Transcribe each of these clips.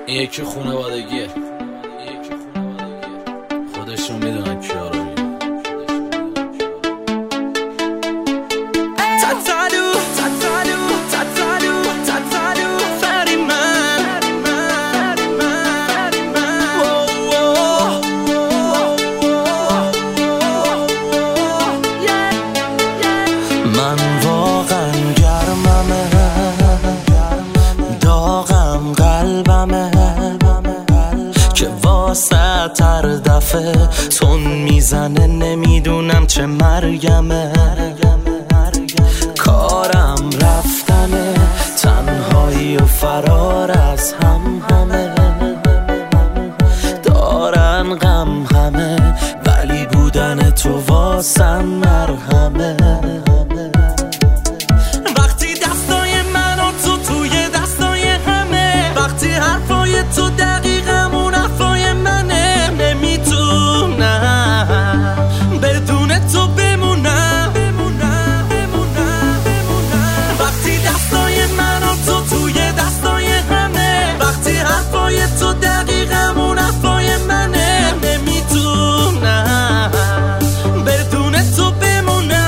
این یکی خانوادگیه، خودشون میدونن کیا رو میگن. من واقعا گرممه، داغم قلبمه که واسه تر دفعه تون میزنه، نمیدونم چه مرگمه. کارم رفتنه، تنهایی و فرار از همه دارن غم همه، ولی بودن تو واسم مرهمه. وقتی دستای من و تو توی دستای همه، وقتی حرفای تو دقیقا اون حرفای منه، نمیتونم بدون تو بمونم. وقتی دستای من و تو توی دستای همه، وقتی حرفای تو دقیقا اون حرفای منه، نمیتونم بدون تو بمونم.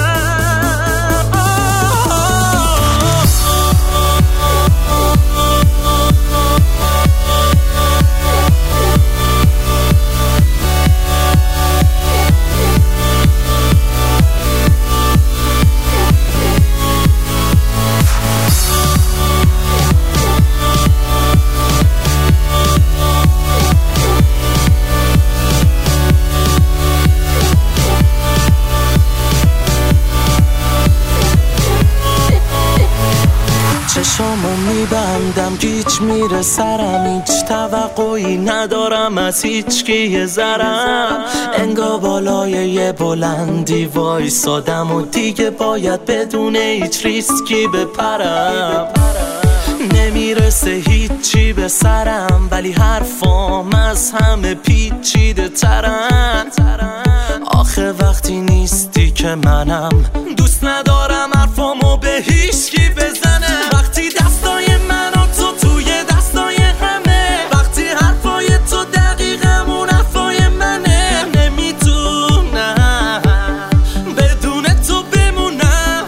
چشامو میبندم، گیج میره سرم، هیچ توقعی ندارم از هیچ کی یه ذرم. انگار بالای یه بلندی وایسادم و دیگه باید بدون هیچ ریسکی بپرم. نمیرسه هیچی به سرم، ولی حرفام از همه پیچیده ترن. آخه وقتی نیستی که منم دوست ندارم حرفامو به هیچکی بزنم. وقتی دستای من و تو توی دستای همه، وقتی حرفای تو دقیقا اون حرفای منه، نمیتونم بدون تو بمونم.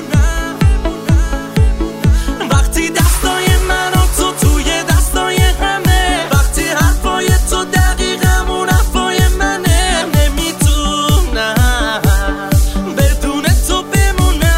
وقتی دستای من و تو توی دستای همه، وقتی حرفای تو دقیقا اون حرفای منه، نمیتونم بدون تو بمونم.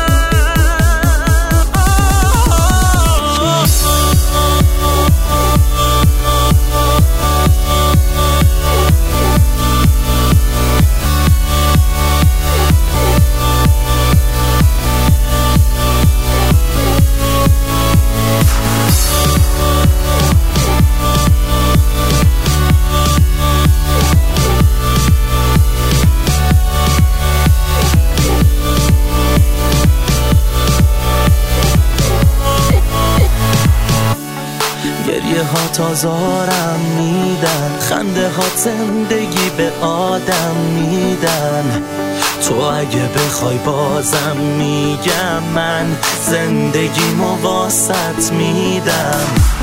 گریه ها تازارم میدن، خنده ها زندگی به آدم میدن. تو اگه بخوای بازم میگم، من زندگی واسط میدم.